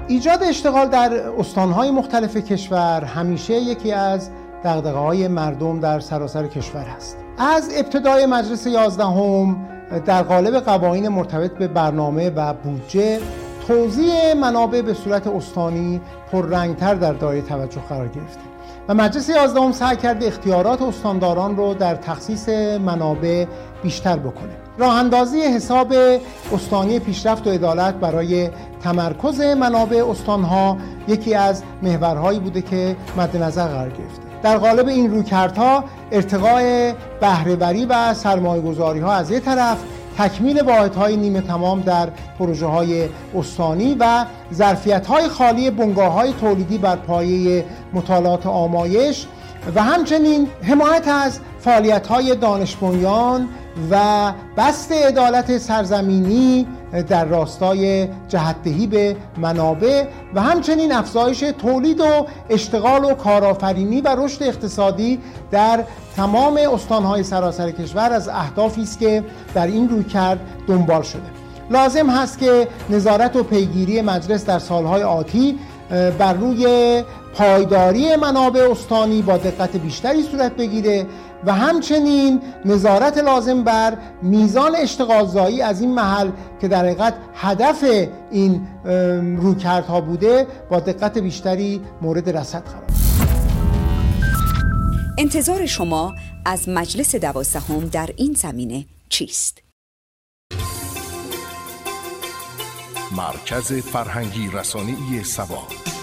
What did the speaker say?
ایجاد اشتغال در استانهای مختلف کشور همیشه یکی از دغدغه‌های مردم در سراسر کشور است. از ابتدای مجلس 11 در قالب قوانین مرتبط به برنامه و بودجه، توزیع منابع به صورت استانی پررنگتر در دایره توجه قرار گرفته و مجلس 11 سعی کرده اختیارات استانداران رو در تخصیص منابع بیشتر بکنه. راه اندازی حساب استانی پیشرفت و عدالت برای تمرکز منابع استانها یکی از محورهایی بوده که مد نظر قرار گرفته. در قالب این رویکردها ارتقاء بهره‌وری و سرمایه‌گذاری‌ها از یک طرف، تکمیل واحدهای نیمه تمام در پروژه‌های استانی و ظرفیت‌های خالی بنگاه‌های تولیدی بر پایه مطالعات آمایش و همچنین حمایت از فعالیت‌های دانش بنیان و بسط عدالت سرزمینی در راستای جهت‌دهی به منابع و همچنین افزایش تولید و اشتغال و کارآفرینی و رشد اقتصادی در تمام استان‌های سراسر کشور از اهدافی است که در این رویکرد دنبال شده. لازم هست که نظارت و پیگیری مجلس در سالهای آتی بر روی پایداری منابع استانی با دقت بیشتری صورت بگیره و همچنین نظارت لازم بر میزان اشتغالزایی از این محل که در حقیقت هدف این رویکردها بوده با دقت بیشتری مورد رصد قرار گرفت. انتظار شما از مجلس 12 در این زمینه چیست؟ مرکز فرهنگی رسانه‌ای سبا.